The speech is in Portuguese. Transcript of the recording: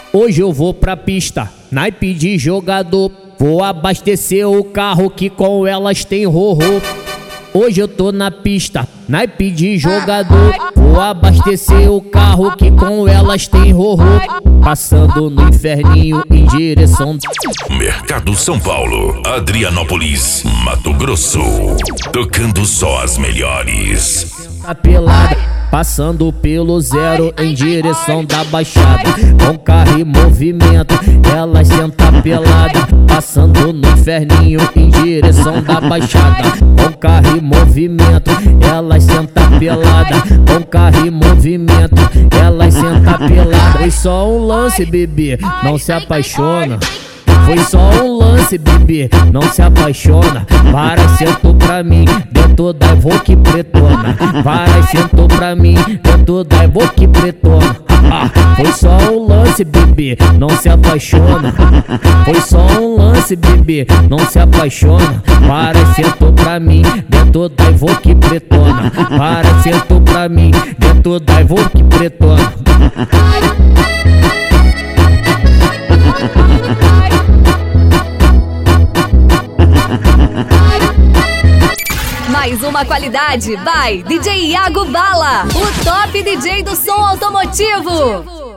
Hoje eu vou pra pista, naipe de jogador. Vou abastecer o carro que com elas tem rorô. Hoje eu tô na pista, naipe de jogador. Vou abastecer o carro que com elas tem rorô. Passando no inferninho em direção Mercado São Paulo, Adrianópolis, Mato Grosso. Tocando só as melhores. da pelada, passando pelo zero em direção da baixada. Com carro e movimento, ela senta pelada, passando no inferninho em direção da baixada. Com carro e movimento, ela senta pelada, com carro e movimento, ela senta pelada. Foi só um lance, bebê, não se apaixona. Foi só um lance, bebê, não se apaixona. Para, sentou pra mim, dentro da Evoque pretona. Para, sentou pra mim, dentro da Evoque pretona. Foi só um lance, bebê, não se apaixona. Foi só um lance, bebê, não se apaixona. Para, sentou pra mim, dentro da Evoque pretona. Para, sentou pra mim, dentro da Evoque pretona. Mais uma qualidade, vai DJ Iago Bala, o top DJ do som automotivo.